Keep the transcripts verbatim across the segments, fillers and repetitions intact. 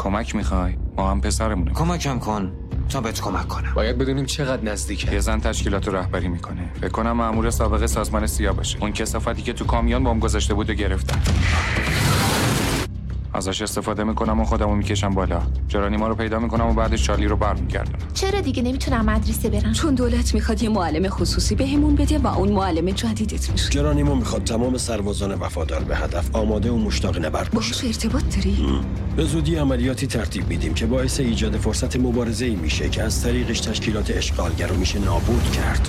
کمک میخوای؟ ما هم پسرمونه. کمکم کن تا بهت کمک کنم. باید بدونیم چقدر نزدیکه. یه زن تشکیلات رو رهبری میکنه. فکر کنم مأمور سابق سازمان سیاه باشه. اون کثافتی که تو کامیون بمب گذاشته بود و گرفتن. ازش استفاده میکنم و خودمو میکشم بالا. جرانیما رو پیدا میکنم و بعدش چارلی رو برمیگردونم. چرا دیگه نمیتونم مدرسه برم؟ چون دولت میخواد یه معلم خصوصی بهمون بده و اون معلم جدیدت میشه. جرانیما میخواد تمام سربازان وفادار به هدف آماده و مشتاق نبرد باشه. باهاش ارتباط داری؟ به زودی عملیاتی ترتیب میدیم که باعث ایجاد فرصت مبارزه‌ای میشه که از طریقش تشکیلات اشغالگر رو میشه نابود کرد.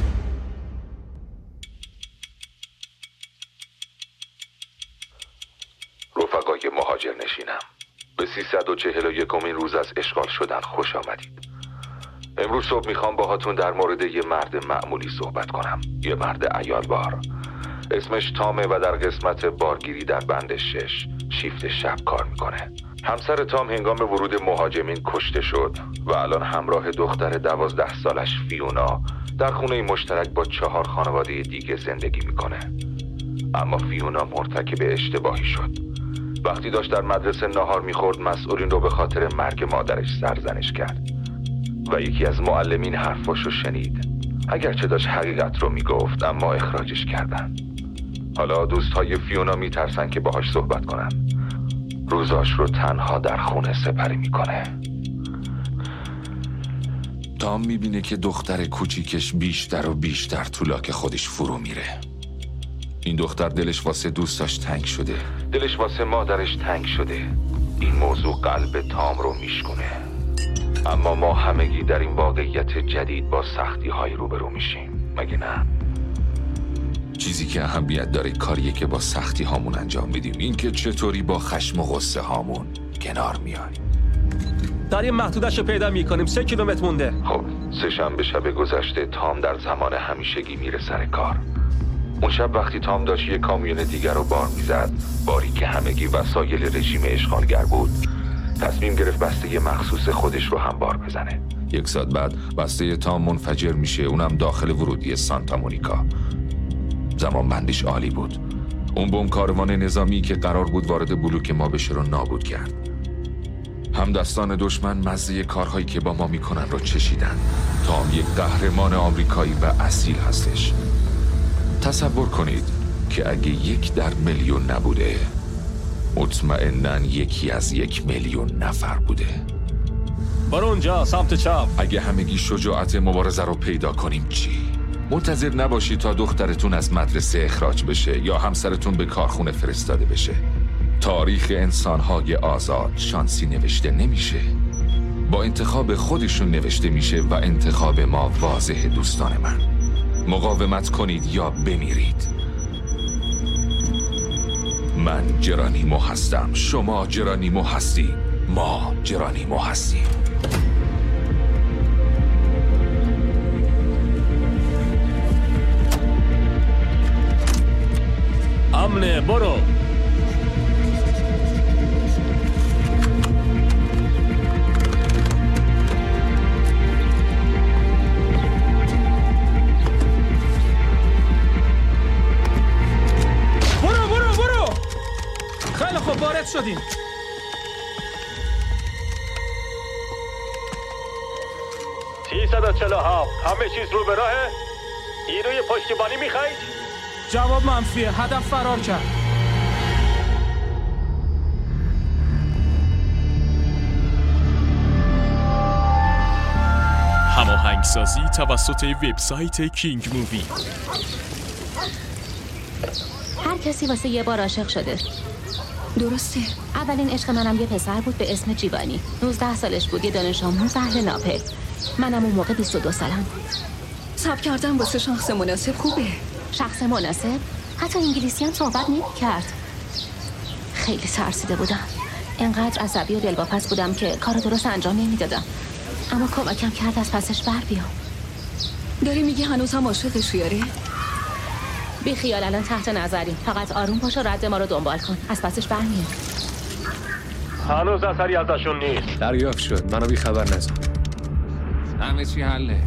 رفقای مهاجر نشینم، به سیصد و چهل و یکمین روز از اشغال شدن خوش آمدید. امروز صبح میخوام باهاتون در مورد یه مرد معمولی صحبت کنم. یه مرد عیالبار. اسمش تامه و در قسمت بارگیری در بند شش شیفت شب کار میکنه. همسر تام هنگام ورود مهاجمین کشته شد و الان همراه دختر دوازده سالش فیونا در خونه مشترک با چهار خانواده دیگه زندگی میکنه. اما فیونا مرتکب اشتباهی شد. وقتی داشت در مدرسه ناهار میخورد مسئولین رو به خاطر مرگ مادرش سرزنش کرد و یکی از معلمین حرفاشو شنید. اگرچه داشت حقیقت رو میگفت اما اخراجش کردن. حالا دوستای فیونا میترسن که باهاش صحبت کنن. روزاش رو تنها در خونه سپری میکنه. تام میبینه که دختر کوچیکش بیشتر و بیشتر تو لاک خودش فرو میره. این دختر دلش واسه دوستاش تنگ شده. دلش واسه مادرش تنگ شده. این موضوع قلب تام رو میشکنه. اما ما همگی در این واقعیت جدید با سختی های روبرو میشیم، مگه نه؟ چیزی که اهمیت داره کاریه که با سختی هامون انجام میدیم. این که چطوری با خشم و غصه هامون کنار میای. داریم محدودش رو پیدا میکنیم. سه کیلومتر مونده. خب سه شنبه شب گذشته تام در زمان همیشگی میره سر کار. اون شب وقتی تام داشت یک کامیون دیگر رو بار میزد، باری که همگی وسایل رژیم اشغالگر بود، تصمیم گرفت بسته مخصوص خودش رو هم بار بزنه. یک ساعت بعد بسته تام منفجر میشه، اونم داخل ورودی سانتا مونیکا. زمان بندیش عالی بود. اون بمب کاروان نظامی که قرار بود وارد بلوک ما بشه رو نابود کرد. همدستان دشمن مزه کارهایی که با ما میکنن رو چشیدن. تام یک قهرمان آمریکایی و اصیل هستش. تصور کنید که اگه یک در میلیون نبوده، مطمئناً یکی از یک میلیون نفر بوده. برو اونجا سمت چپ. اگه همگی شجاعت مبارزه رو پیدا کنیم چی؟ منتظر نباشید تا دخترتون از مدرسه اخراج بشه یا همسرتون به کارخونه فرستاده بشه. تاریخ انسان‌های آزاد شانسی نوشته نمیشه. با انتخاب خودشون نوشته میشه و انتخاب ما واضحه دوستان من. مقاومت کنید یا بمیرید. من جرانیمو هستم، شما جرانیمو هستی، ما جرانیمو هستیم. امنه برو. خیلی خوب وارد شدیم. سیصد و چهل و هفت همه چیز رو به راهه؟ نیروی پشتیبانی میخواید؟ جواب منفیه. هدف فرار کرد. هماهنگسازی توسط وبسایت کینگ مووی. هر کسی واسه یه بار عاشق شده. درسته. اولین عشق منم یه پسر بود به اسم جیوانی. نوزده سالش بود، یه دانش آموز اهل ناپل. منم اون موقع بیست و دو سالم بود. صبر کردن واسه شخص مناسب خوبه. شخص مناسب؟ حتی انگلیسی هم صحبت نمی‌کرد. خیلی ترسیده بودم. انقدر عصبی و دلواپس بودم که کار درست انجام نمیدادم. اما کمکم کرد از پسش بر بیام. داری میگی هنوز هم عاشقش یاره؟ بی خیال، الان تحت نظریم. فقط آروم باش و رد ما رو دنبال کن. از پسش برمیاد. هنوز اثری ازشون نیست. دریافت شد. منو بی خبر نذار. همه چی حله.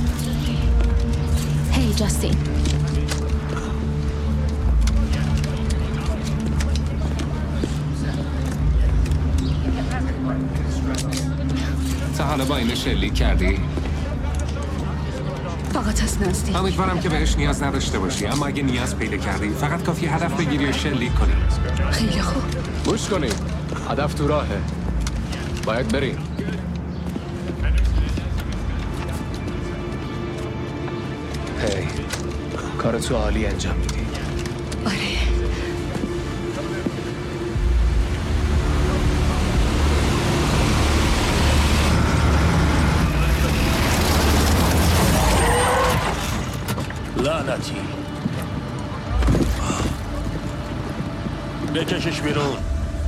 هی جاستین. تا حالا با اینو شلیک کردی؟ فقط از نزدیک. امیدوارم که بهش نیاز نداشته باشی، اما اگه نیاز پیدا کردی فقط کافی هدف بگیری و شلیک کنی. خیلی خوب. گوش کنید، هدف تو راهه، باید بریم. هی کار تو عالی انجام میدی. آره. لعنتی بکشش بیرون.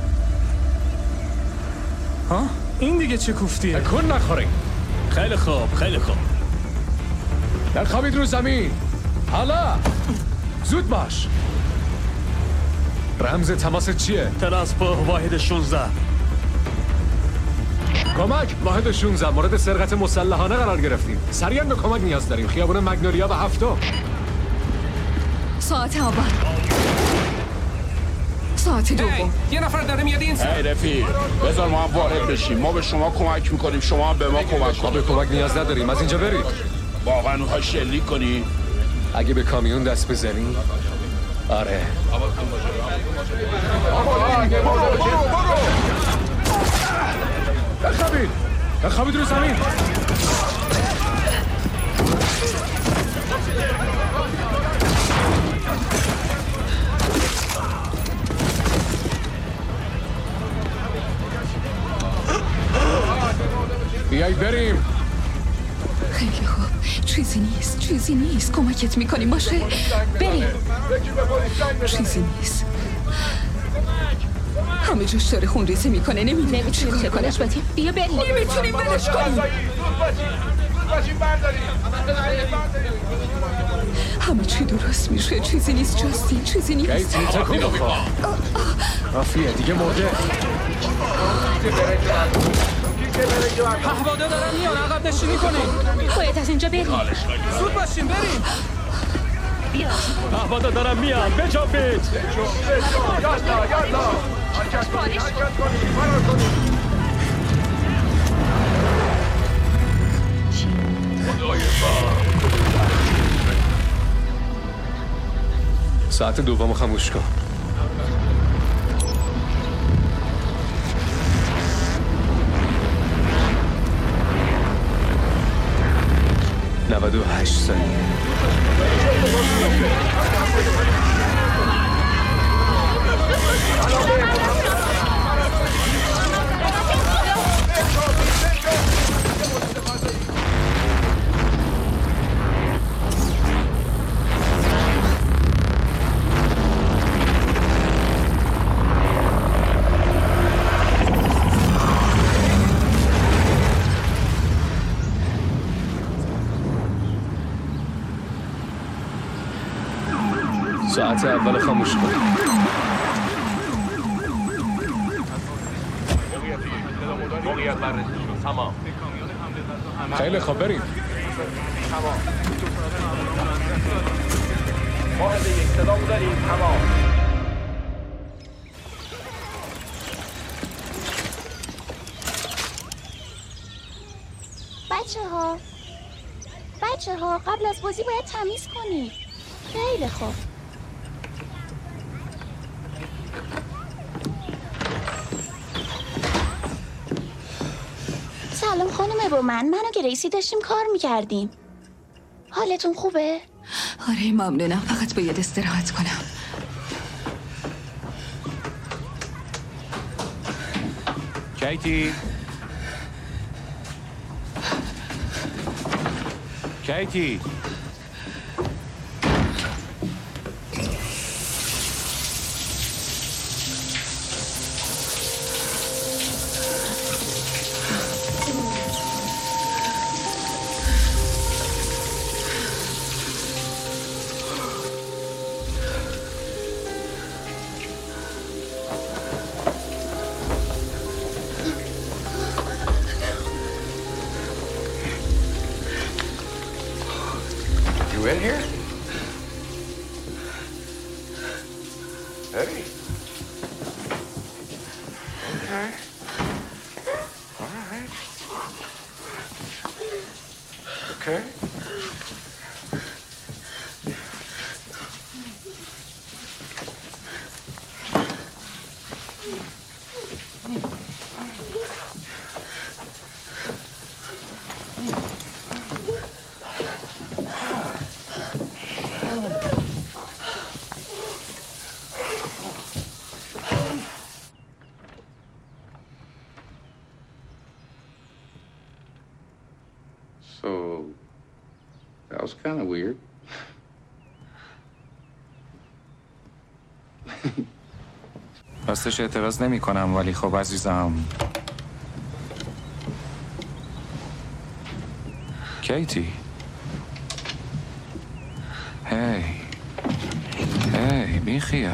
ها؟ این دیگه چه کوفتیه؟ کن نخورین. خیلی خوب خیلی خوب. نخوابید رو زمین. حالا زود باش. رمز تماس چیه؟ ترانسپو واحد شانزده. کمک واحد شانزده، مورد سرقت مسلحانه قرار گرفتیم. سریعا به کمک نیاز داریم. خیابون مگنولیا و هفتم. ساعت اول. ساعت دوم. یه نفر داره میاد این سر. ای رفیق بذار ما هم وارد بشیم. ما به شما کمک میکنیم، شما هم به ما کمک ما به کمک نیاز نداریم. از اینجا برید. واقعا میخوای شلیک کنی؟ اگه به کامیون دست بزنی آره. بخوابید بخوابید رو زمین. بیای بریم. خیلی خوب. چیزی نیست چیزی نیست کمکت میکنیم باشه. بریم. چیزی نیست. همه جاش داره خون ریزی میکنه. نمیدونیم نمیتونیم تکونش بدیم. بیا بریم. نمیتونیم برش کنیم. همه چی درست میشه. چیزی نیست جاستین. چیزی نیست. کیتی تکون بخور. رافیه دیگه مرده. پهواده دارن میان. عقب نشینی کنیم. باید از اینجا بریم. زود باشیم بریم. بیا. پهواده دارن میان. بجنبید. یالا یالا. حرکت کنید حرکت کنید. فرار کنید. خدای ساعت دوم خاموش کن. نود و هشت ثانیه. ساعت اول خاموش کن. خیلی خوب بریم. واحد یک صدا داریم. تمام. بچه ها بچه ها قبل از بازی باید تمیز کنید. خیلی خوب. سلام خانم با من من و گریسی داشتیم کار میکردیم. حالتون خوبه؟ آره ممنونم. فقط باید استراحت کنم. کیتی کیتی You in here? Eddie? Okay. All right. okay? So, that was kind of weird. راستش اعتراض نمی کنم ولی خب عزیزم کیتی هی هی بی خیال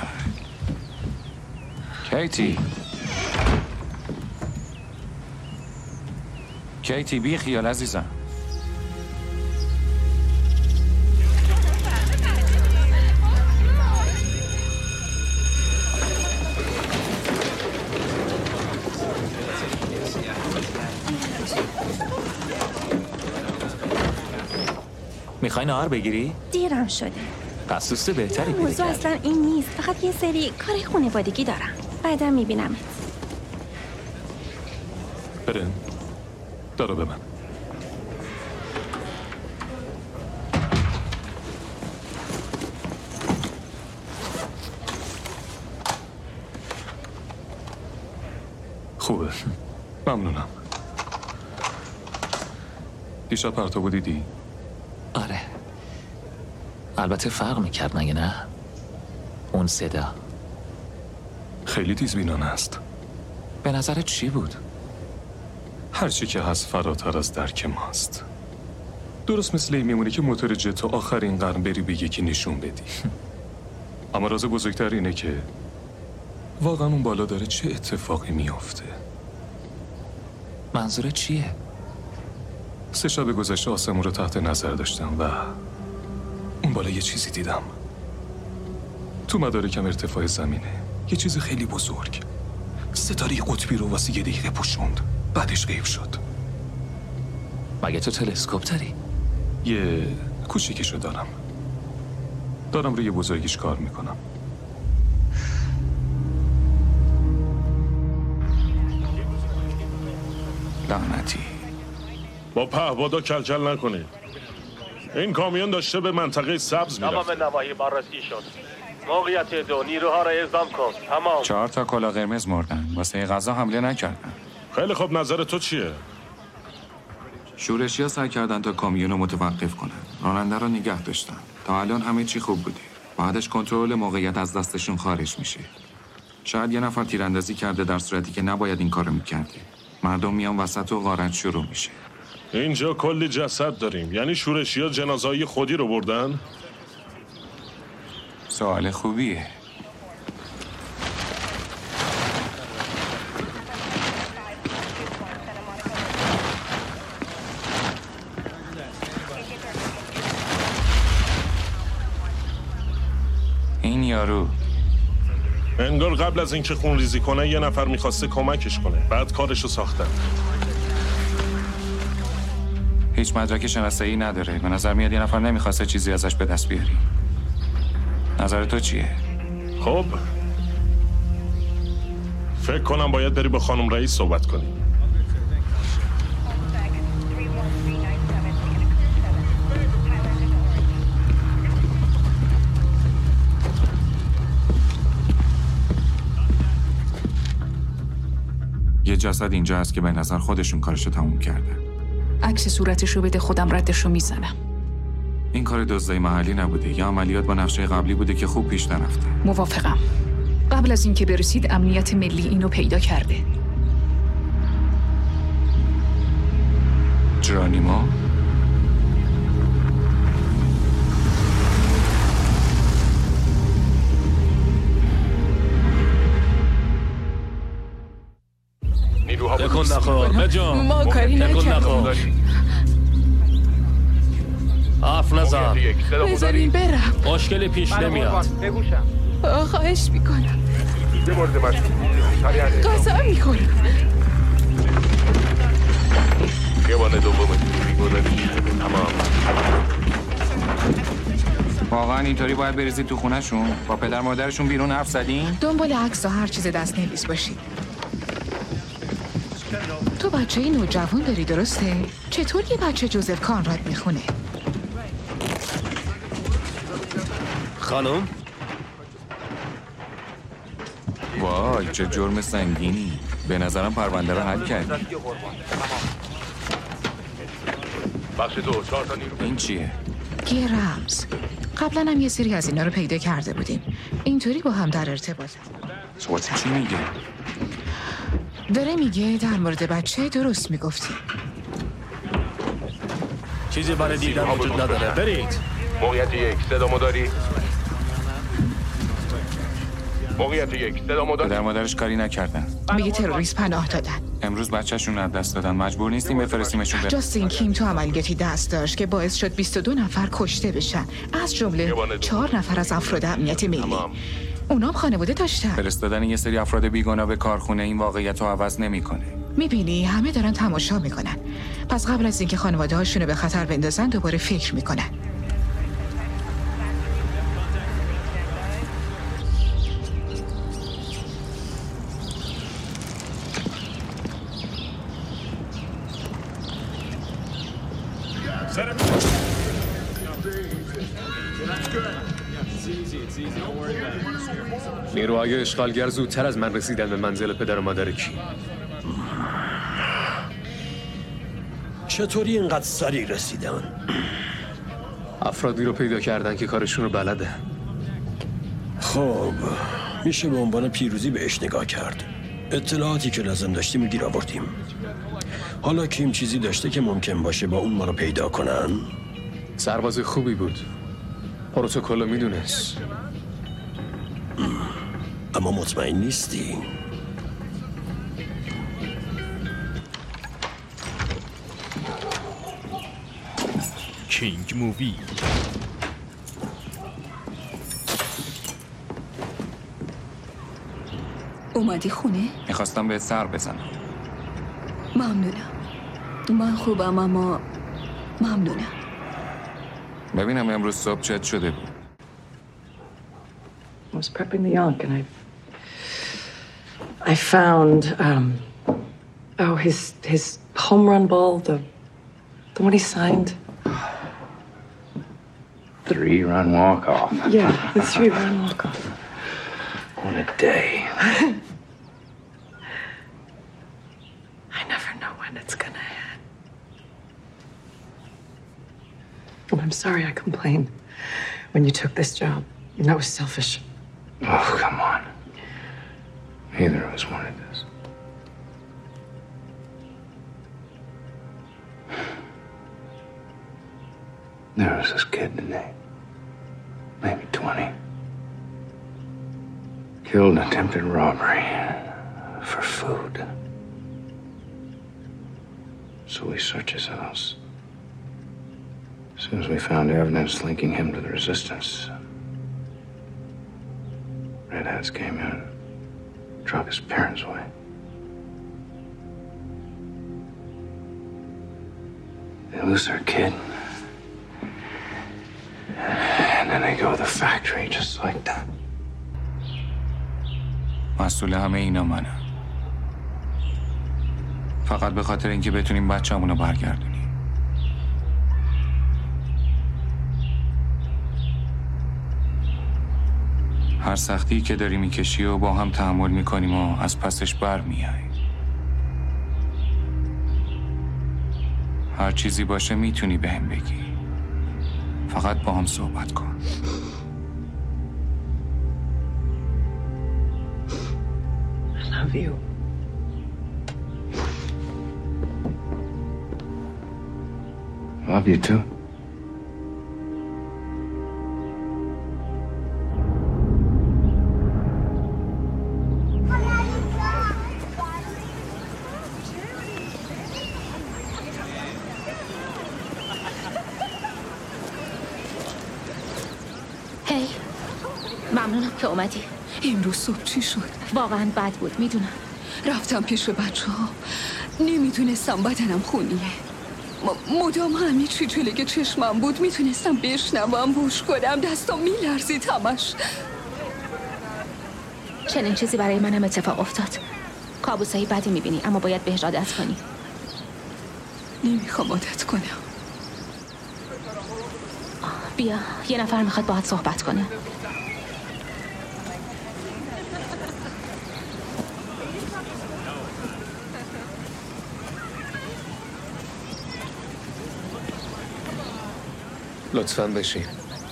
کیتی کیتی بی خیال عزیزم میخوای نهار بگیری؟ دیرم شده. پس دوست بهتری پیدا موضوع کردی. اصلا این نیست. فقط یه سری کار خانوادگی دارم. بعدا میبینمت. برن دارو ببن. خوبه. ممنونم. دیشب پرتابو دیدی؟ آره. البته فرق میکرد مگه نه؟ اون صدا خیلی تیزبینانه است. به نظرت چی بود؟ هرچی که هست فراتر از درک ماست. درست مثل این میمونه که موتور جت آخرین قرن بری به یکی نشون بدی. اما راز بزرگتر اینه که واقعا اون بالا داره چه اتفاقی میافته. منظورت چیه؟ سه شب گذشته آسمون رو تحت نظر داشتم و اون بالا یه چیزی دیدم. تو مدارکم ارتفاع زمینه. یه چیز خیلی بزرگ. ستاره قطبی رو واسه یه دقیقه پوشوند. بعدش غیب شد. مگه تو تلسکوپ داری؟ یه کوچیکشو دارم. دارم روی بزرگیش کار میکنم. لعنتی. با پهبادا کلکل نکنید. این کامیون داشته به منطقه سبز میرفت. تمام نواحی بررسی شد. موقعیت دو، نیروها را اعزام کن. تمام. چهار تا کلا قرمز مردن. واسه غذا حمله نکردن. خیلی خوب، نظر تو چیه؟ شورشی‌ها سعی کردن تا کامیون رو متوقف کنن. راننده رو نگه داشتن. تا الان همه چی خوب بوده. بعدش کنترل موقعیت از دستشون خارج میشه. شاید یه نفر تیراندازی کرده در صورتی که نباید این کارو میکرده. مردم میان وسط و غارت شروع میشه. اینجا کلی جسد داریم. یعنی شورشی‌ها جنازه‌های خودی رو بردن؟ سوال خوبیه. این یارو انگار قبل از اینکه خون ریزی کنه یه نفر میخواسته کمکش کنه. بعد کارشو ساختن. هیچ مدرک شناسایی نداره. به نظر میاد یه نفر نمیخواسته چیزی ازش به دست بیاری. نظر تو چیه؟ خب فکر کنم باید بری با خانم رئیس صحبت کنی. یه جسد اینجا هست که به نظر خودشون کارشو تموم کردن. عکس صورتشو بده، خودم ردشو میزنم. این کار دزدای محلی نبوده یا عملیات با نقشه قبلی بوده که خوب پیش نرفته. موافقم. قبل از اینکه برسید امنیت ملی اینو پیدا کرده. جرانیمو؟ تکون نخور بجا. ما کاری نکردیم. حرف نزن. بذارین برم. مشکلی پیش نمیاد. خواهش میکنم. یه مورد مشکل. قسم میخورم. خیابان دوم بیگناهی تمام. واقعا اینطوری باید بریزید تو خونهشون؟ با پدر مادرشون بیرون حرف زدین؟ دنبال عکس و هر چیز دست نویس باشی. تو بچه ای نوجوان داری درسته؟ چطور یه بچه جوزف کانراد میخونه؟ خانم؟ وای چه جرم سنگینی. به نظرم پرونده رو حل کردی. بخش دو چهار تا نیرو. این چیه؟ گرمز. قبلا هم یه سری از اینا رو پیدا کرده بودیم. اینطوری با هم در ارتباط. صحبت چی میگه؟ داره میگه در مورد بچه درست میگفتی. چیزی برای دیدن وجود نداره. برید. موقعیت یک صدامو داری؟ موقعیت یک صدامو داری؟ پدر مادرش کاری نکردن. میگه تروریست پناه دادن. امروز بچه‌شون از دست دادن. مجبور نیستیم بفرستیمشون برن. جاستین کیم تو عملیاتی دست داشت که باعث شد بیست و دو نفر کشته بشن. از جمله چهار نفر از افراد امنیت ملی. اونا هم خانواده داشتن. فرستادن یه سری افراد بیگناه به کارخونه این واقعیت رو عوض نمی‌کنه. میبینی همه دارن تماشا میکنن. پس قبل از اینکه خانواده هاشونو به خطر بندازن دوباره فکر میکنن. نیروهای اشغالگر زودتر از من رسیدن به منزل پدر و مادر کی. چطوری اینقدر سریع رسیدن؟ افرادی رو پیدا کردن که کارشون رو بلده. خب میشه به عنوان پیروزی بهش نگاه کرد. اطلاعاتی که لازم داشتیم گیر آوردیم. حالا کیم چیزی داشته که ممکن باشه با اون ما رو پیدا کنن؟ سرباز خوبی بود. پروتکل رو میدونست. اما مطمئن نیستی؟ کینگ مووی. اومدی خونه؟ میخواستم به سر بزنم. ممنونم. من خوبم اما ممنونم. ببینم امروز صبح چت شده بود. I was prepping the Yonk and I I found um oh his his home run ball, the the one he signed. Three run walk off. Yeah, the three run walk off. What a day. I never know when it's gonna end. And I'm sorry I complained when you took this job. That was selfish. Oh, come on. Neither of us wanted this. There was this kid today, maybe twenty. Killed in attempted robbery for food. So we searched his house. As soon as we found evidence linking him to the resistance, Red Hats came in, drove his parents away. They lose their kid. And then they go to the factory just like that. مسئول همه اینا منم. فقط به خاطر اینکه بتونیم بچه‌مونو برگردونیم. هر سختی که داری میکشی و با هم تحمل میکنیم و از پسش بر میای. هر چیزی باشه میتونی بهم بگی. فقط با هم صحبت کن. I love you. Love you too. هی ممنونم که اومدی. امروز صبح چی شد؟ واقعا بد بود میدونم. رفتم پیش بچه ها. نمیدونستم بدنم خونیه. مدام همه چی جلوی چشمم بود. میتونستم بشنوم، گوش کنم. دستم میلرزید همش. چنین چیزی برای منم اتفاق افتاد. کابوسایی بدی میبینی اما باید بهش عادت کنی. نمیخوام عادت کنم. بیا، یه نفر میخواد باهات صحبت کنه. لطفاً بشین.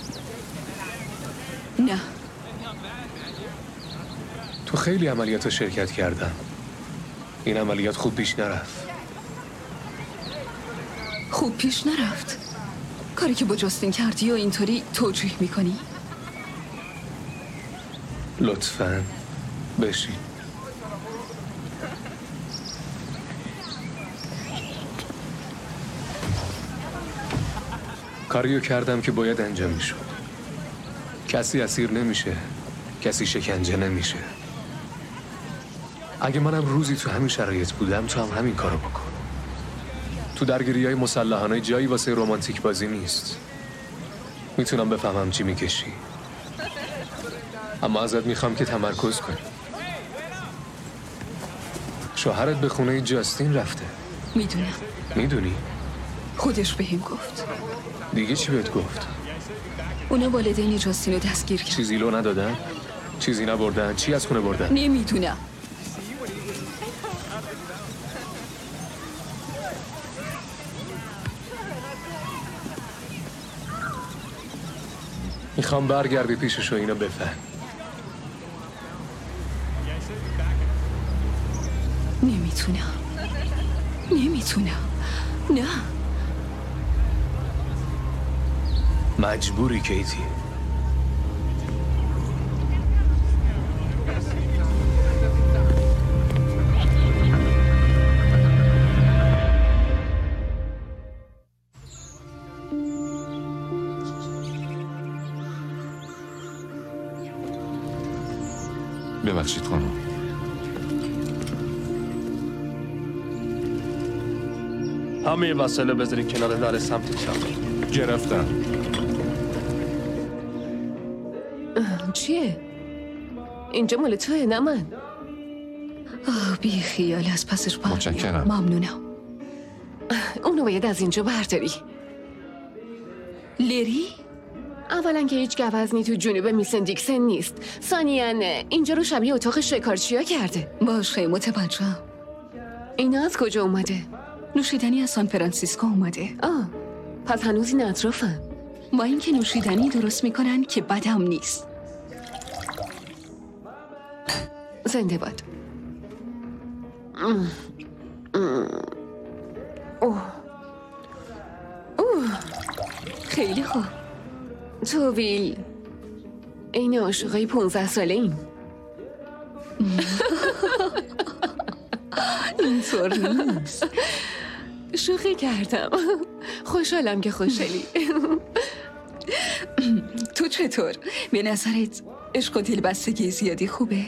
نه. تو خیلی عملیات شرکت کردم. این عملیات خوب پیش نرفت. خوب پیش نرفت؟ کاری که با جاستین کردی و اینطوری توجیه میکنی؟ لطفاً بشین. کاریو کردم که باید انجام میشد. کسی اسیر نمیشه، کسی شکنجه نمیشه. اگه منم روزی تو همین شرایط بودم تو هم همین کارو بکن. تو درگیری‌های مسلحانه جایی واسه رمانتیک بازی نیست. میتونم بفهمم چی میکشی، اما ازت میخوام که تمرکز کنی. شوهرت به خونه جاستین رفته. میدونم. میدونی؟ خودش بهم گفت. دیگه چی بهت گفت؟ اونا والدین جاستین رو دستگیر کرد. چیزی لو ندادن؟ چیزی نبردن؟ چی از خونه بردن؟ نمیدونم. میخوام برگردی پیشش و اینو بفهم. نمیتونم. نمیتونم. نه. مجبوری کیتی. ببخشید خانم. همه وسایل بذارید کنار در سمت چپ. گرفتم. چیه؟ اینجا مال توه نه من. آه بی خیال از پسش بر. متشکرم. ممنونم. اونو باید از اینجا برداری. لیری؟ اولا که هیچ گوزنی تو جنوب میسن دیکسن نیست. ثانیاً اینجا رو شبیه اتاق شکارچیا کرده. باش خیلی متوجهم. اینا از کجا اومده؟ نوشیدنی از سان فرانسیسکو اومده. آه پس هنوز این اطرافن. با اینکه نوشیدنی درست میکنن که بدم نیست. زنده باد. اوه اوه خیلی خوب. تو ویل این عاشقای پونزده ساله این. اینطور نیست. شوخی کردم. خوشحالم که خوشحالی. تو چطور؟ به نظرت عشق و دلبستگی زیادی خوبه؟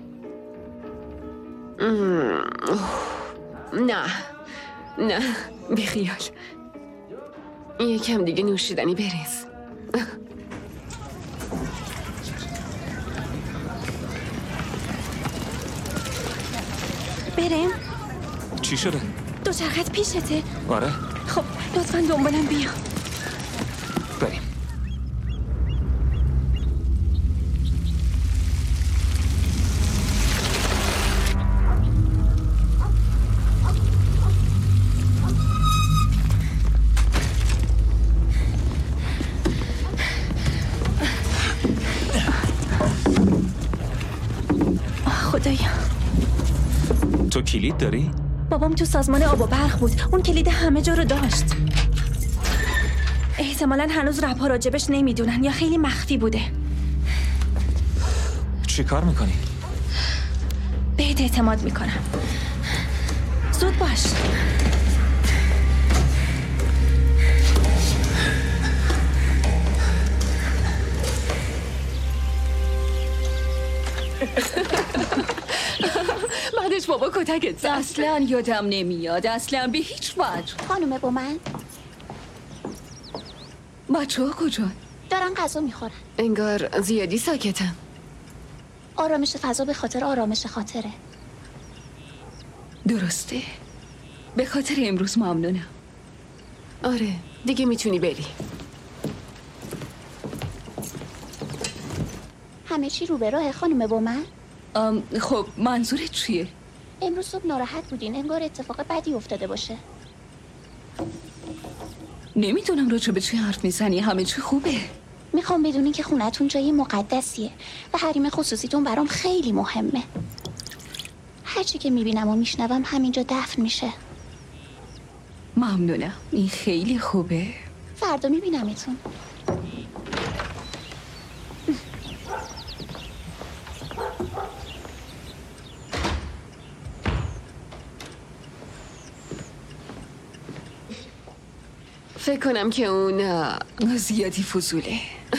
نه نه بیخیال. یکم دیگه نوشیدنی بریز. بریم؟ چی شده؟ دوچرخت پیشته؟ آره. خب لطفاً دنبالم بیا. بریم. خدایا. تو کلید داری؟ بابام تو سازمان آب و برق بود. اون کلید همه جا رو داشت. احتمالاً هنوز رب‌ها راجبش نمیدونن یا خیلی مخفی بوده. چی کار میکنی؟ بهت اعتماد میکنم. زود باش. بعدش بابا بابا کتکت زد. اصلا یادم نمیاد، اصلا به هیچ وجه. خانومه با من بچه ها کجا؟ دارن غذا میخورن. انگار زیادی ساکتم. آرامش فضا به خاطر آرامش خاطره. درسته. به خاطر امروز ممنونم. آره دیگه میتونی بری. همه چی رو به راه خانومه با من؟ خب منظورت چیه؟ امروز صبح ناراحت بودین، انگار اتفاق بدی افتاده باشه. نمیدونم راجع به چی حرف میزنی، همه چی خوبه. میخوام بدونین که خونتون جای مقدسیه و حریم خصوصیتون برام خیلی مهمه. هرچی که میبینم و میشنوم همینجا دفن میشه. ممنونم، این خیلی خوبه. فردا میبینمتون. فکر کنم که اون زیادی فضوله.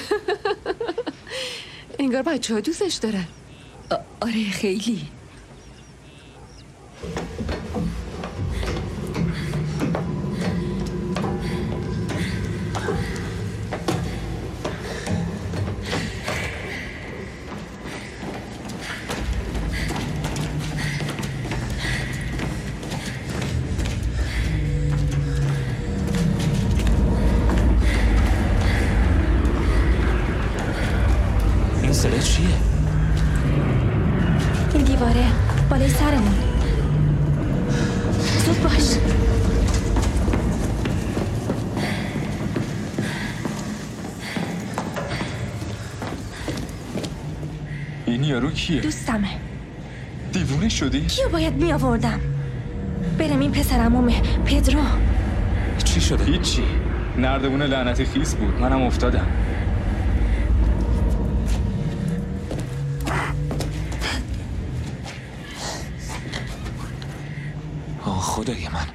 انگار بچه ها دوستش دارن. آره خیلی. صدا چیه؟ این دیواره بالای سرمون. زود باش. این یارو کیه؟ دوستمه. دیوونه شدی؟ کیو باید می آوردم؟ برم این پسرمومه پدرو. چی شده؟ هیچی. نردبون لعنتی خیس بود، منم افتادم. خدای من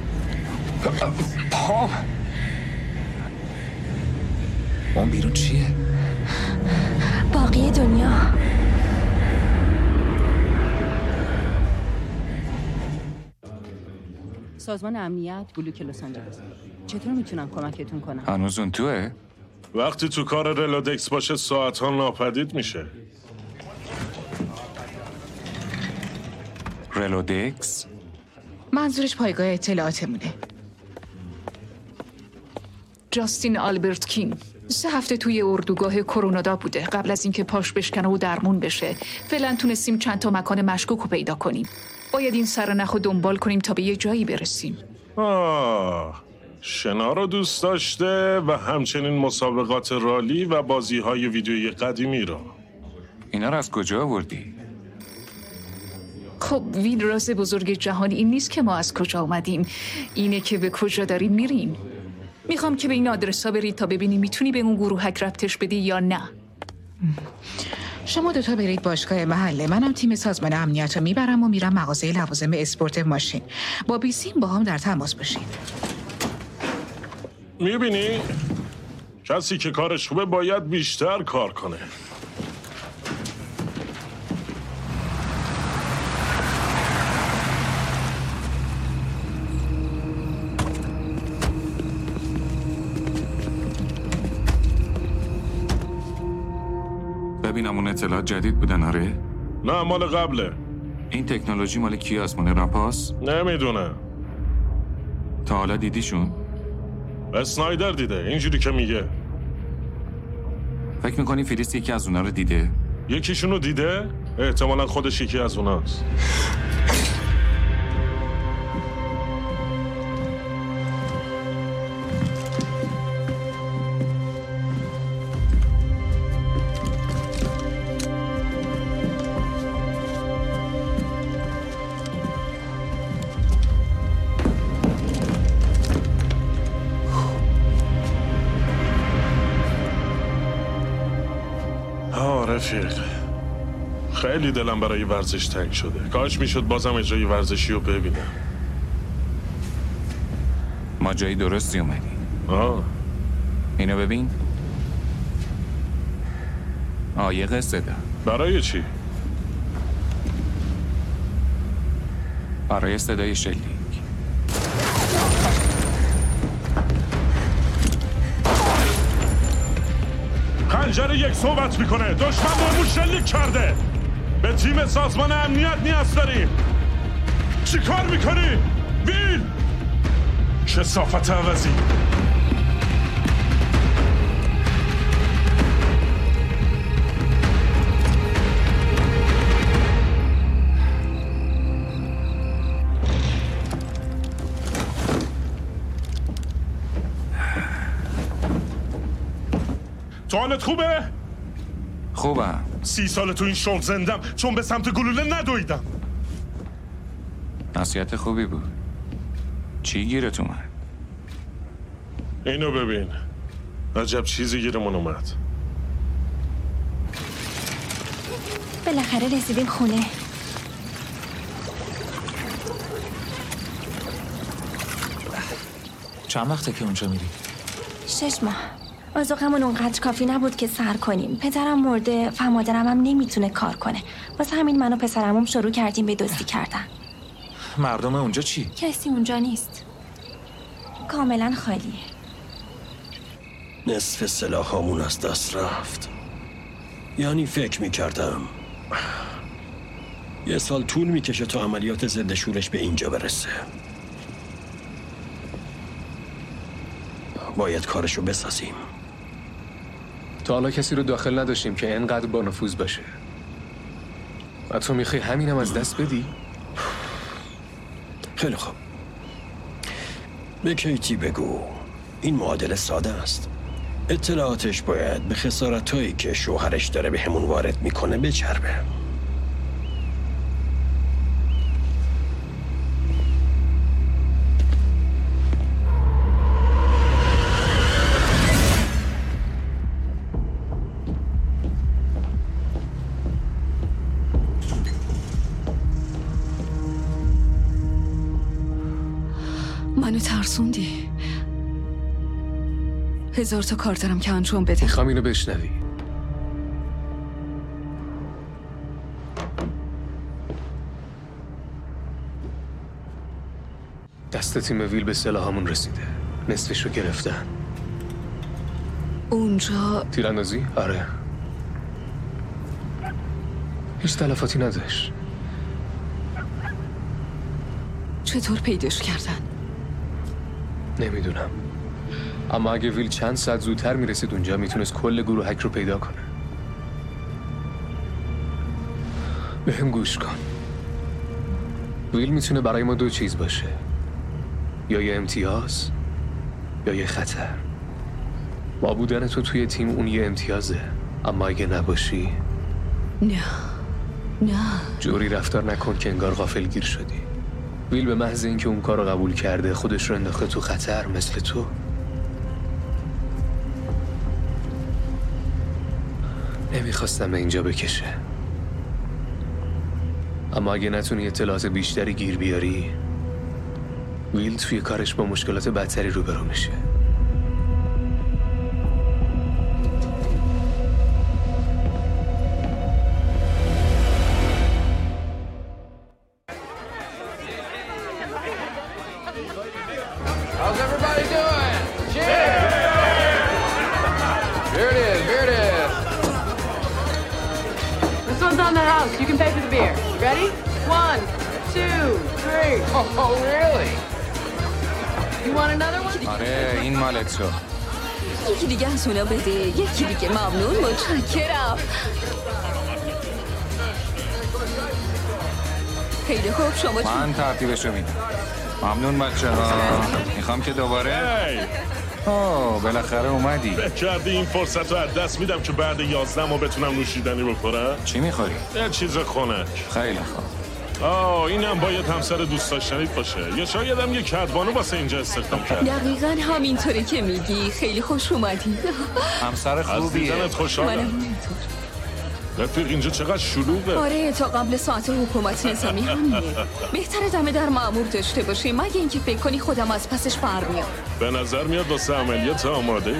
پام. اون بیرون چیه؟ باقی دنیا. سازمان امنیت بلوک لس آنجلس. چطور میتونم کمکتون کنم؟ هنوز اون توه؟ وقتی تو کار رلودکس باشه ساعتها ناپدید میشه. رلودکس؟ منظورش پایگاه اطلاعاتمونه. جاستین آلبرت کینگ سه هفته توی اردوگاه کرونادا بوده قبل از اینکه پاش بشکنه و درمون بشه. فعلا تونستیم چند تا مکان مشکوک رو پیدا کنیم. باید این سرنخ رو دنبال کنیم تا به یه جایی برسیم. آه شنا رو دوست داشته و همچنین مسابقات رالی و بازی‌های ویدیویی قدیمی رو. اینا رو از کجا آوردی؟ خب وین راز بزرگ جهان این نیست که ما از کجا اومدیم، اینه که به کجا داریم میریم. میخوام که به این آدرس ها برید تا ببینی میتونی به اون گروهک ربطش بدی یا نه. شما دوتا برید باشگاه محله، منم تیم سازمان امنیت رو میبرم و میرم مغازه لوازم اسپورت ماشین. با بیسیم با هم در تماس باشین. میبینی؟ کسی که کارش خوبه باید بیشتر کار کنه. ببینم اون اطلاعات جدید بودن آره؟ نه مال قبله. این تکنولوژی مال کی هست؟ مال رپاس؟ نمیدونه. تا حالا دیدیشون؟ اسنایدر دیده، اینجوری که میگه. فکر میکنی فریست یکی از اونا رو دیده؟ یکیشونو دیده؟ احتمالا خودش یکی از اوناست. رفیق خیلی دلم برای ورزش تنگ شده. کاش میشد بازم اجرای ورزشی رو ببینم. ما جایی درستی اومدی. آه اینو ببین. آه یه قصه ده. برای چی؟ برای صدای شلیک. خنجر یک صحبت میکنه. دشمن بهمون شلیک کرده. به تیم سازمان امنیت نیاز داریم. چی کار میکنی؟ ویل! کثافت عوضی. تو حالت خوبه؟ خوبم. سی سال تو این شغل زندم چون به سمت گلوله ندویدم. نصیحت خوبی بود. چی گیرت اومد؟ اینو ببین. عجب چیزی گیرمون اومد. بالاخره رسیدیم خونه. چند وقته که اونجا میری؟ شش ماه. آزوقمون اونقدر کافی نبود که سر کنیم. پدرم مرده و مادرم هم نمیتونه کار کنه. واسه همین من و پسرمم شروع کردیم به دزدی کردن. مردم اونجا چی؟ کسی اونجا نیست. کاملا خالیه. نصف سلاحامون از دست رفت. یعنی فکر میکردم یه سال طول میکشه تا عملیات ضد شورش به اینجا برسه. باید کارشو بسازیم. تا حالا کسی رو داخل نداشتیم که اینقدر با نفوذ باشه. و تو میخوای همینم از دست بدی؟ خیلی خوب. به کیتی بگو این معادله ساده است. اطلاعاتش باید به خسارتایی که شوهرش داره به همون وارد میکنه بچربه. منو ترسوندی. هزار تا کار دارم که انجام بده. میخوام اینو بشنوی. دست تیم ویل به سلاحامون رسیده. نصفش رو گرفتن. اونجا تیراندازی؟ آره. هیچ تلفاتی نداشت. چطور پیداش کردن؟ نمیدونم. اما اگه ویل چند ساعت زودتر میرسید اونجا میتونست کل گروهک رو پیدا کنه. به هم گوش کن. ویل میتونه برای ما دو چیز باشه. یا یه امتیاز یا یه خطر. با بودن تو توی تیم اون یه امتیازه. اما اگه نباشی نه نه جوری رفتار نکن که انگار غافلگیر شدی. ویل به محض اینکه اون کار رو قبول کرده خودش رو انداخته تو خطر مثل تو. نمیخواستم به اینجا بکشه. اما اگه نتونی اطلاعات بیشتری گیر بیاری ویل توی کارش با مشکلات بدتری روبرو میشه. How's everybody doing? Cheers! Here it is, here it is. This one's on the house. You can pay for the beer. Ready? One, two, three. Oh, oh really? You want another one? آره این مالت شو. یکی دیگه از اونا بده. یکی دیگه. ممنون. متشکرم. خیلی خوب. شما چی؟ من ترتیبشو میدم. ممنون بچه ها. میخوام که دوباره اوه بالاخره اومدی. فکر کردی این فرصت رو از دست میدم که بعد یازده ماه بتونم نوشیدنی بخورم؟ چی میخوری؟ یه چیز خنک. خیلی خوب. آه اینم باید همسر دوست داشتنیت باشه. یا شاید هم یه کدبانو واسه اینجا استخدام کرد. دقیقاً همینطوری که میگی. خیلی خوش اومدی. همسر خوبیه. از دیدنت خوشحالم. منم اینطور. رفیق اینجا چقدر شلوغه. آره تا قبل ساعت حکومت نظامی همینه. بهتره دمه در مأمور داشته باشی مگه اینکه فکر کنی خودم از پسش برمیام. به نظر میاد واسه عملیات آماده ای.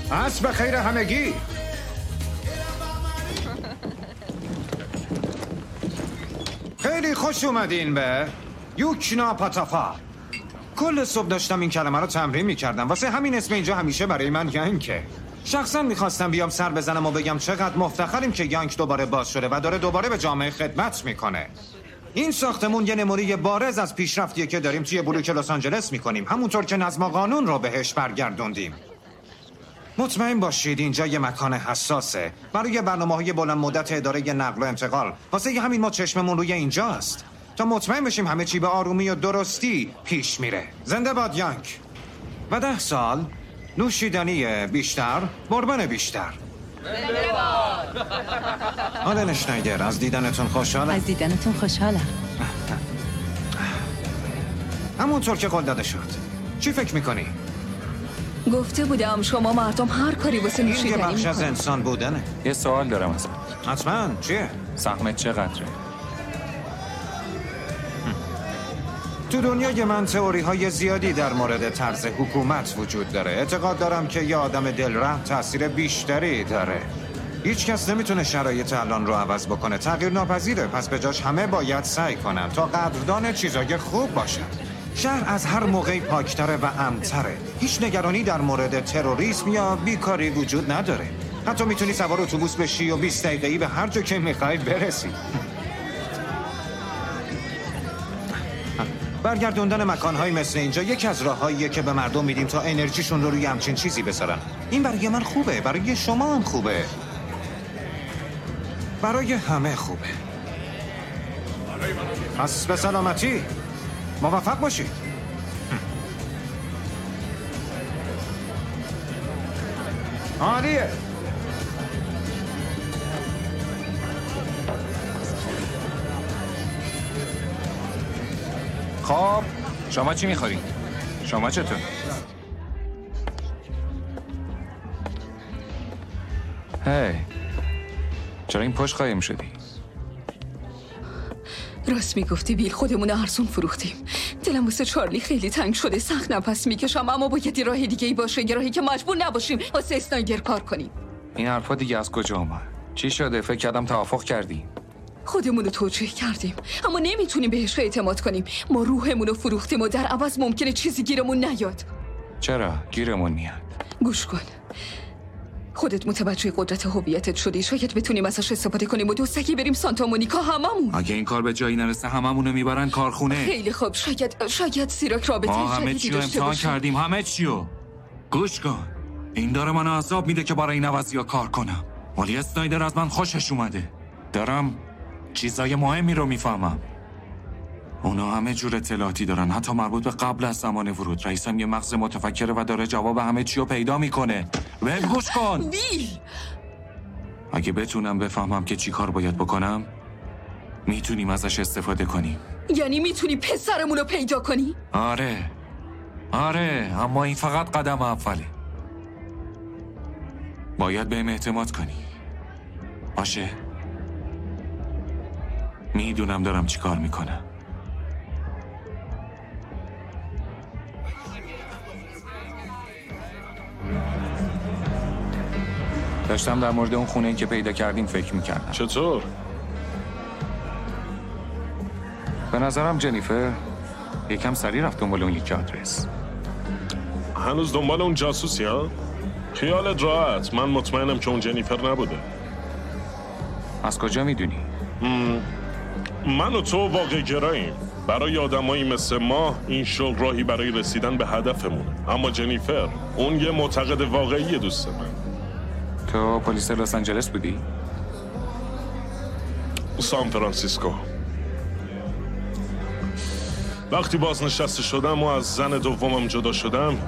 عصر بخیر همگی. خیلی خوش اومدین به یوکنا پاتافا. کل صبح داشتم این کلمه رو تمرین میکردم، واسه همین اسم اینجا همیشه برای من ینکه. شخصا میخواستم بیام سر بزنم و بگم چقدر مفتخریم که ینک دوباره باز شده و داره دوباره به جامعه خدمت میکنه. این ساختمون یه نمونه بارز از پیشرفتیه که داریم توی بلوک لس آنجلس میکنیم، همونطور که نظم و قانون رو بهش برگردوندیم. مطمئن باشید اینجا یه مکان حساسه برای برنامه‌های بلند مدت اداره نقل و انتقال. واسه همین ما چشممون روی اینجاست تا مطمئن بشیم همه چی به آرومی و درستی پیش میره. زنده باد ینک. و ده سال نوشیدنی بیشتر، بوربن بیشتر. زنده باد. آلن اشنایدر، از دیدنتون خوشحالم. از دیدنتون خوشحالم. همونطور که قول داده شد. چی فکر میکنی؟ گفته بودم شما مردم هر کاری واسه این نوشیدنی یه بخش از میکنید. انسان بودنه. یه سوال دارم ازت. حتما. چیه؟ سهمت چقدره؟ تو دنیای من تئوری های زیادی در مورد طرز حکومت وجود داره. اعتقاد دارم که یه آدم دلره تاثیر بیشتری داره. هیچ کس نمیتونه شرایط الان رو عوض بکنه. تغییر ناپذیره. پس به جاش همه باید سعی کنن تا قدردان چیزای خوب باشن. شهر از هر موقعی پاکتره و امن‌تره. هیچ نگرانی در مورد تروریسم یا بیکاری وجود نداره. حتی میتونی سوار اتوبوس بشی و بیست دقیقه‌ای به هر جا که میخوای برسی. برگردوندن مکان‌های مثل اینجا یکی از راه‌هاییه که به مردم میدیم تا انرژیشون رو روی همچین چیزی بذارن. این برای من خوبه، برای شما هم خوبه. برای همه خوبه. پس به سلامتی. موفق باشید. عالیه. خب شما چی میخورید؟ شما چطور؟ هی چرا این پشت قایم شدی؟ راست میگفتی بیل، خودمون ارزون فروختیم. دلم واسه چارلی خیلی تنگ شده، سخت نفس میکشم، اما باید یه راه دیگه ای باشه، یه راهی که مجبور نباشیم واسه اسنایدر کار کنیم. این حرفا دیگه از کجا اومد؟ چی شده؟ فکر کردم توافق کردی. خودمون رو توجیه کردیم اما نمیتونیم بهش اعتماد کنیم. ما روحمون رو فروختیم و در عوض ممکنه چیزی گیرمون نیاد. چرا؟ گیرمون میاد. گوش کن، خودت متوجه قدرت هویتت شدی، شاید بتونیم ازش استفاده کنیم و دوستکی بریم سانتا مونیکا هممون. اگه این کار به جایی نرسه هممونو میبرن کارخونه. خیلی خوب، شاید شاید سیراک رابطه ما همه چی رو امتحان کردیم، همه چی رو. گوش کن، این داره من عذاب میده که برای این عوضی ها کار کنم، ولی اسنایدر از من خوشش اومده. دارم چیزای مهمی رو میفهمم. اونا همه جور اطلاعاتی دارن، حتی مربوط به قبل از زمان ورود. رئیسم یه مغز متفکره و داره جواب همه چی رو پیدا میکنه. ول گوش کن. ویل، اگه بتونم بفهمم که چی کار باید بکنم، میتونیم ازش استفاده کنیم. یعنی میتونی پسرمون رو پیدا کنی؟ آره آره، اما این فقط قدم اوله. باید بهم اعتماد کنی. باشه؟ میدونم دارم چی کار میکنم. داشتم در مورد اون خونه که پیدا کردیم فکر میکردم. چطور؟ به نظرم جنیفر یکم سریع رفت دنبال اون یکی آدرس. هنوز دنبال اون جاسوسی ها؟ خیالت راحت، من مطمئنم که اون جنیفر نبوده. از کجا میدونی؟ من و تو واقع گراییم. برای آدمایی مثل ما این شغل راهی برای رسیدن به هدفمونه. اما جنیفر اون یه معتقد واقعی دوست من. تو پلیس لس آنجلس بودی؟ سان فرانسیسکو. وقتی بازنشسته شدم و از زن دومم جدا شدم،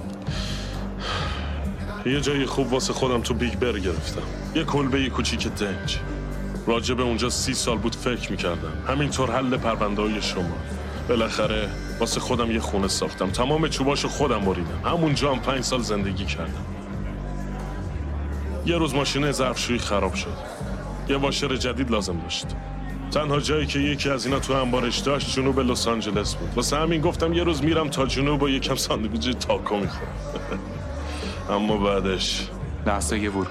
یه جای خوب واسه خودم تو بیگ بر گرفتم. یه کلبه کوچیک دنج. راجب اونجا سی سال بود فکر میکردم. همینطور حل پرونده‌های شما. بالاخره واسه خودم یه خونه ساختم. تمام چوباشو خودم بریدم. همونجا هم پنج سال زندگی کردم. یه روز ماشین ظرفشویی خراب شد. یه واشر جدید لازم داشت. تنها جایی که یکی از اینا تو انبارش داشت جنوب لس آنجلس بود. واسه همین گفتم یه روز میرم تا جنوب و یکم ساندویچ تاکو میخورم. اما بعدش لحظه ورود.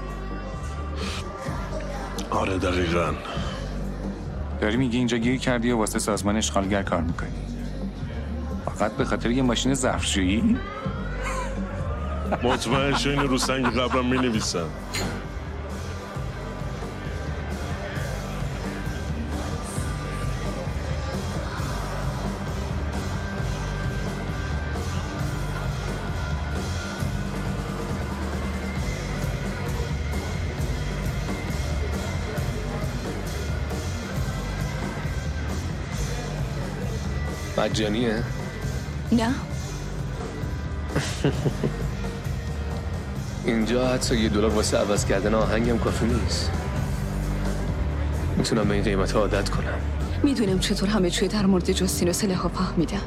آره دقیقاً. داری میگی اینجا گیر کردی و واسه سازمان اشغالگر کار میکنی؟ فقط به خاطر یه ماشین ظرفشویی؟ مطمئن شو اینو رو سنگ قبرم مینویسن. مجانیه؟ نه. اینجا حتی یه دلار واسه عوض کردن آهنگم کافی نیست. میتونم به این قیمت عادت کنم. میدونم چطور همه چیه در مورد جاستین و سلحا فهمیدم.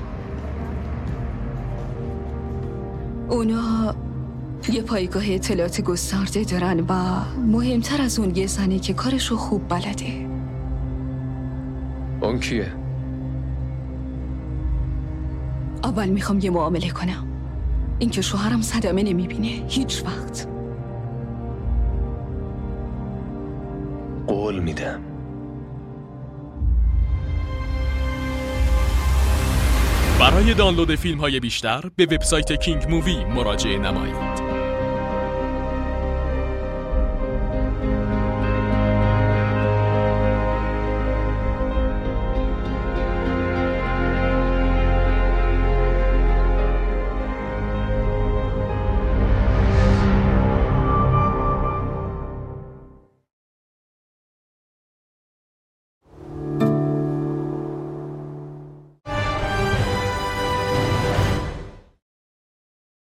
اونا یه پایگاه اطلاعات گسترده دارن و مهمتر از اون یه زنی که کارشو خوب بلده. اون کیه؟ اول میخوام یه معامله کنم. اینکه شوهرم صدمه نمیبینه هیچ وقت. قول میدم. برای دانلود فیلم های بیشتر به وبسایت کینگ مووی مراجعه نمایید.